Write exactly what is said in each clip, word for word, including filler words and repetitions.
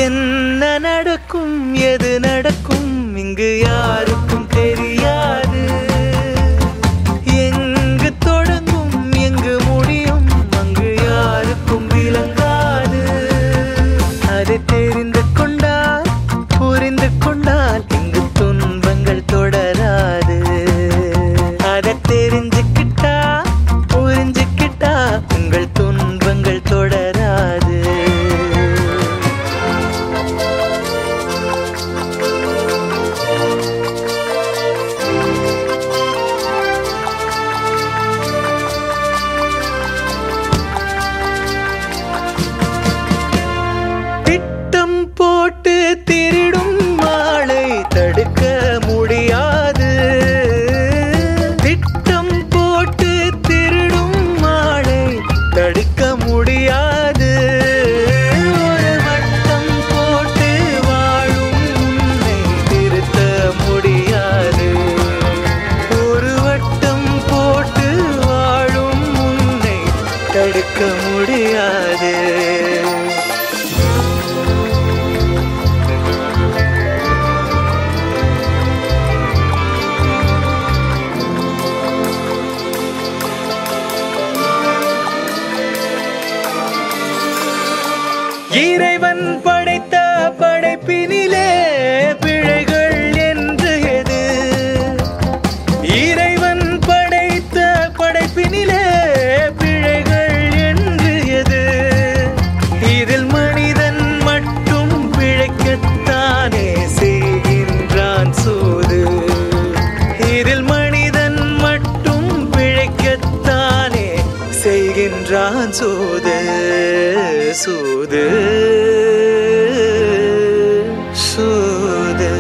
என்ன நடக்கும் எது நடக்கும் இங்கு யாருக்கும் தெரியாது. எங்கு தொடங்கும் எங்கு முடியும் அங்கு யாருக்கும் விளங்காது. அதை தெரிந்து கொண்டால் புரிந்து கொண்டால் இங்கு துன்பங்கள் தொடராது. அதை தெரிஞ்சுக்கிட்டா புரிஞ்சுக்கிட்டா உங்கள் துன்பங்கள் தொடராது. திட்டம் போட்டு திருடும் மாளை தடுக்க முடியாது. திட்டம் போட்டு திருடும் மாளை தடுக்க முடியாது. ஒரு வட்டம் போட்டு வாழும் உன்னை திருத்த முடியாது. ஒரு வட்டம் போட்டு வாழும் உன்னை தடுக்க முடியாது. இறைவன் படைத்த படைப்பினிலே பிழைகள் என்று எது? இறைவன் படைத்த படைப்பினிலே பிழைகள் என்று எது? இதில் மனிதன் மட்டும் பிழைக்கத்தானே செய்கின்றான் சூது. இதில் மனிதன் மட்டும் பிழைக்கத்தானே செய்கின்றான் சூது. சூது சூது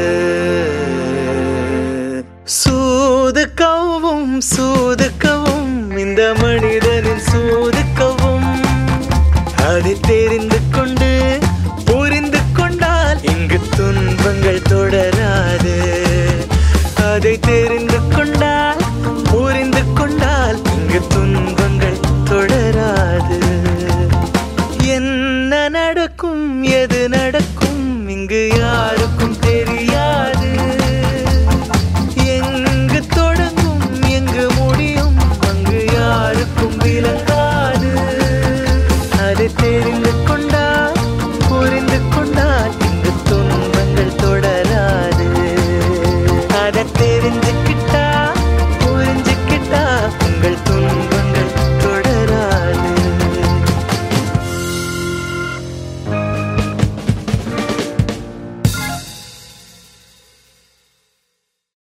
சூது கவும் சூது கவும் இந்த மனிதனின் சூது கவும். அதை தெரிந்து கொண்டு